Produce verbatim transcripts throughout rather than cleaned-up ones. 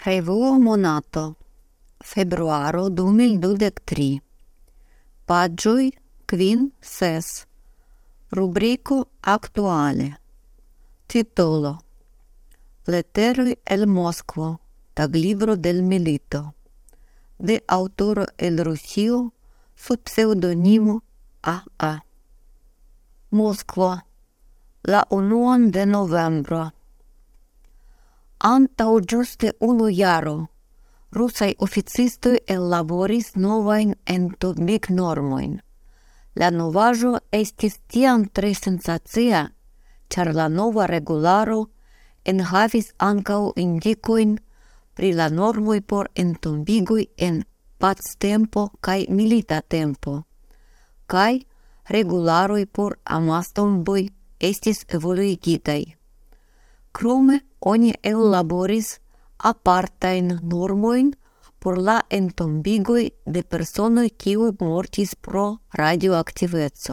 Revuo monato, februaro du mil dudek tri. Paĝoj kvin ses. Rubriko aktuale. Titolo: Leteroj el Moskvo, taglibro del milito. De aŭtoro el Rusio sub pseŭdonimo A A. Moskvo, la unuan de novembro. Antaŭ ĝuste unu jaro rusaj oficistoj ellaboris novajn entombignormojn. La novaĵo estis tiam tre sensacia, ĉar la nova regularo enhavis ankaŭ indikojn pri la normoj por entombigoj en pactempo kaj milita tempo, kaj regularoj por amastomboj estis evoluigitaj. Krome oni ellaboris apartajn normojn por la entombigoj de personoj kiuj mortis pro radioaktiveco.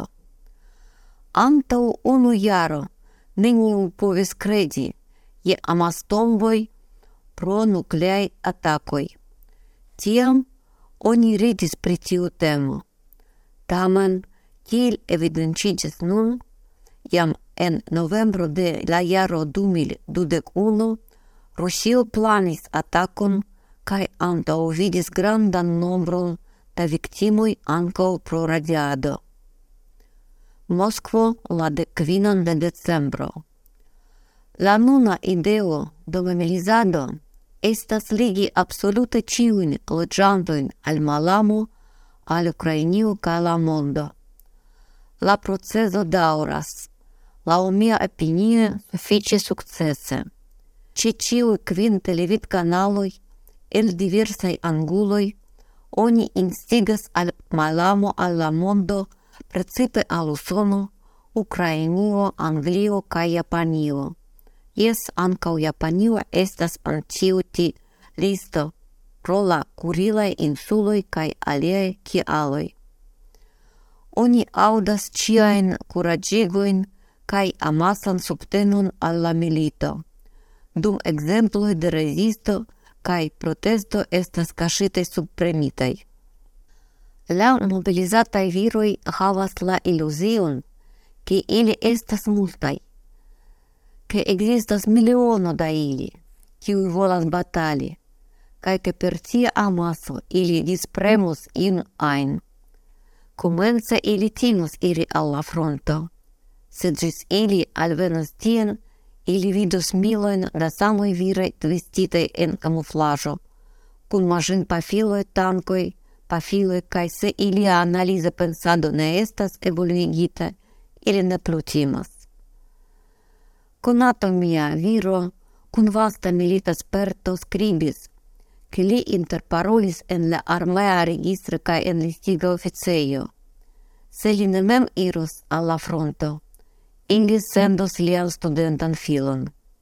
Antaŭ unu jaro neniu povis kredi je amastomboj pro nukleaj atakoj. Tiam oni ridis pri tiu temo. Tamen, kiel evidentiĝis nun, jam en novembro de la jaro du mil dudek unu, Rusio planis atakon kaj antaŭvidis grandan nombron da viktimoj ankaŭ pro radiado. Moskvo, la dekkvinan de decembro. La nuna ideo de mobilizado estas ligi absolute ĉiujn loĝantojn al malamo, al Ukrainio kaj la mondo. La procezo daŭras, laŭ mia opinio sufiĉe sukcese. Ĉe ĉiuj kvin televidkanaloj el diversaj anguloj oni instigas al malamo al la mondo, precipe al Usono, Ukrainio, Anglio kaj Japanio. Jes, ankaŭ Japanio estas en tiu ĉi listo pro la kurilaj insuloj kaj aliaj kialoj. Oni aŭdas ĉiajn kuraĝigojn kaj amasan subtenon al la milito, dum ekzemploj de rezisto kaj protesto estas kaŝitaj sub premitaj. La mobilizataj viroj havas la iluzion, ke ili estas multaj, ke ekzistas miliono da ili, kiuj volas batali, kaj ke per tia amaso ili dispremos iun ajn. Komence ili timus iri al la fronto, sed ĝis ili alvenos tien, ili vidos milojn da samaj viroj vestitaj en kamuflaĵo, kun maŝinpafiloj, tankoj, pafiloj, kaj se ilia analiza pensado ne estas evoluigita, ili ne plu timas. Konato mia viro, kun vasta milita sperto, skribis, ke li interparolis en la armea registro kaj enlistiga oficejo. Se li ne mem iros al la fronto, ili sendos lian studentan filon.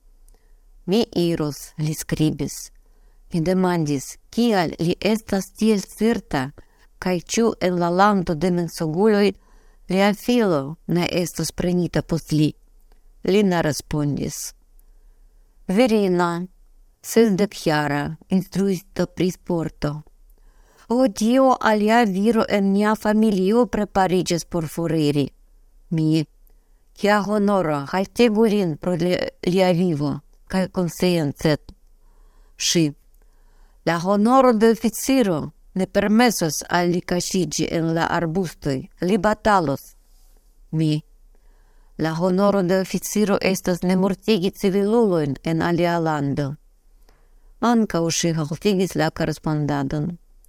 Mi iros, li skribis. Mi demandis, kial li estas tiel certa, kaj ĉu en la lando de mensoguloj lia filo ne estos prenita post li. Li ne respondis. Virina, sesdekjara, instruisto pri sporto. O Dio, alia viro en nia familio prepariĝas por foriri. Mi, kia honoro, haltigu lin pro lia vivo, kaj konsciencet. Ŝi, la honoro de oficiro ne permesos al li kaŝiĝi en la arbustoj, li batalos. Mi, la honoro de oficiro estas ne mortigi civilulojn en alia lando. Ankaŭ ŝi haltigis la korespondadon.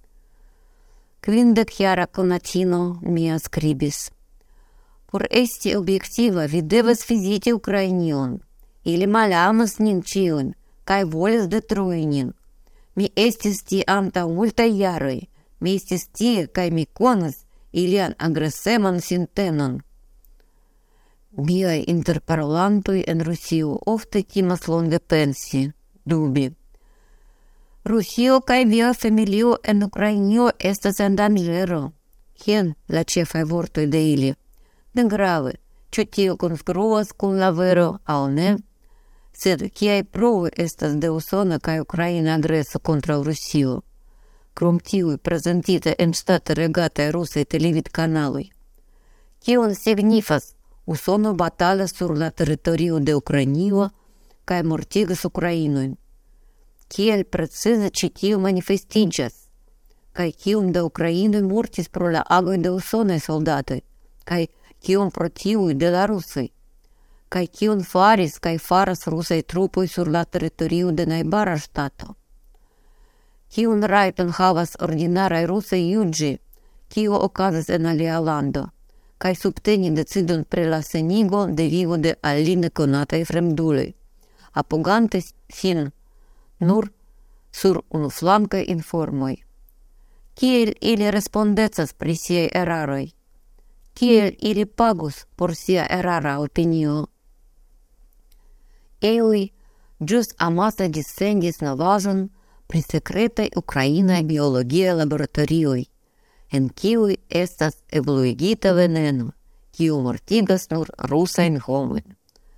Kvindekjara konatino mia skribis. Por esti objektiva vi devas viziti Ukrainion. Ili malamas nin ĉiujn kaj volas detrui nin. Mi estis tie antaŭ multaj jaroj. Mi estis tie kaj mi konas ilian agreseman sintenon. Miaj interparolantoj en Rusio ofte timas longe pensi, dubi. Rusio kaj via familio en Ukrainio estas en danĝero. Jen la ĉefaj vortoj de ili. Ne grave, ĉu tio konstruas kun la vero aŭ ne, sed kiaj provoj estas de Usono kaj Ukraina agreso kontraŭ Rusio, krom tiuj prezentite en ŝtate regataj rusaj televidkanaloj? Kion signifas Usono batalas sur la teritorio de Ukrainio kaj mortigas Ukrainojn? Kiel precize ĉi tio manifestiĝas? Kaj kiom da Ukrainoj mortis pro la agoj de usonaj soldatoj? Kaj kiom pro tiuj de la rusaj? Kaj kion faris kaj faras rusaj trupoj sur la teritorio de najbara ŝtato? Kiun rajton havas ordinaraj rusaj juĝi, kio okazas en alia lando, kaj subteni decidon pri la senigo de vivo de al li nekonataj fremduloj, apogante sin nur sur unuflankaj informoj? Kiel ili respondecas pri siaj eraroj? Kiel ili pagus por sia erara opinio? Iuj ĵus amase dissendis novaĵon pri sekretaj ukrainaj biologiaj laboratorioj, en kiuj estas evoluigita veneno, kiu mortigas nur rusajn homojn.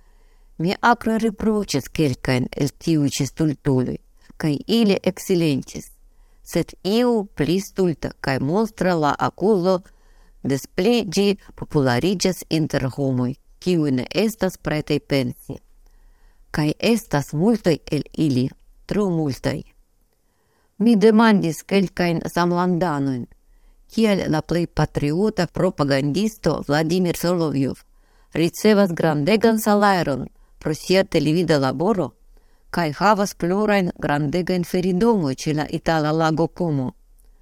Mi akre riproĉis kelkajn el tiuj ĉi stultuloj, kaj ili eksilentis, sed iu pli stulta kaj monstra la akuzo des pli ĝi populariĝas inter homoj, kiuj ne estas pretaj pensi. Kaj estas multaj el ili, tro multaj. Mi demandis kelkajn samlandanojn, kiel la plej patriota propagandisto Vladimir Solovjov ricevas grandegan salaron pro sia televida laboro, kaj havas plurajn grandegajn feridomoj ĉe la itala lago Como.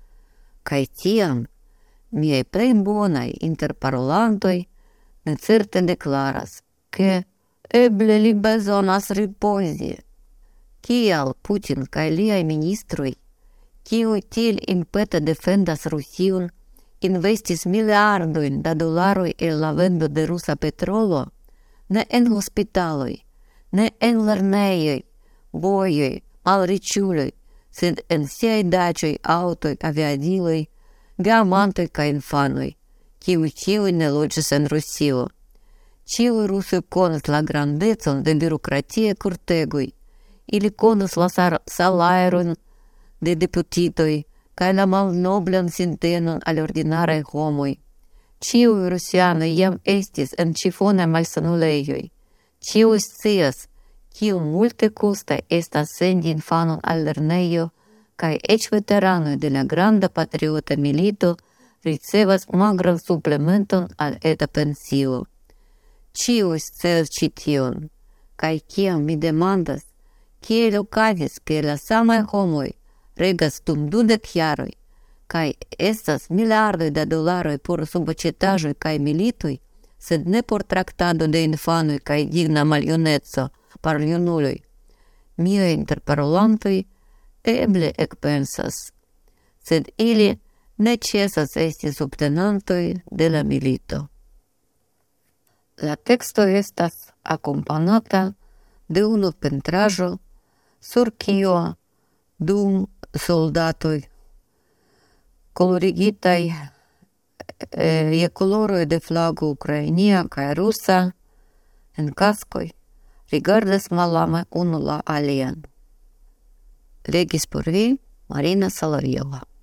Kaj tiam miaj plej bonaj interparolantoj necerte deklaras, ke eble li bezonas ripozi. Kial Putin kaj liaj ministroj, kiuj tiel impete defendas Rusion, investis miliardojn da dolaroj el la vendo de rusa petrolo, ne en hospitaloj, ne en lernejoj, vojoj, malriĉuloj, sed en siaj daĉoj, aŭtoj, aviadiloj, geamantoj kaj infanoj, kiuj ĉiuj ne loĝas en Rusio. Ĉiuj rusoj konas la grandecon de birokratiaj kortegoj, ili konas la salajron de deputitoj kaj la malnoblan sintenon al ordinaraj homoj. Ĉiuj rusianoj jam estis en ĉifonaj malsanulejoj. Ĉiuj scias, kiom multe kosta estas sendi infanon al lernejo, kaj eĉ veteranoj de la granda patriota milito ricevas magran suplementon al eta pensio. Ĉiuj scias ĉi tion, kaj kiam mi demandas, kiel okazis, ke la samaj homoj regas dum dudek jaroj, kaj estas miliardoj da dolaroj por suboĉetaĵoj kaj militoj, sed ne por traktado de infanoj kaj digna maljuneco por junuloj. Miaj interparolantoj eble ekpensas, sed ili ne ĉesas esti subtenantoj de la milito. La teksto estas akompanata de unu pentraĵo, sur kio dum soldatoj kolorigitaj je koloroj de flago ukrainia kaj rusa en kaskoj rigardas malame unu la alian. Legis por vi Marina Solovjova.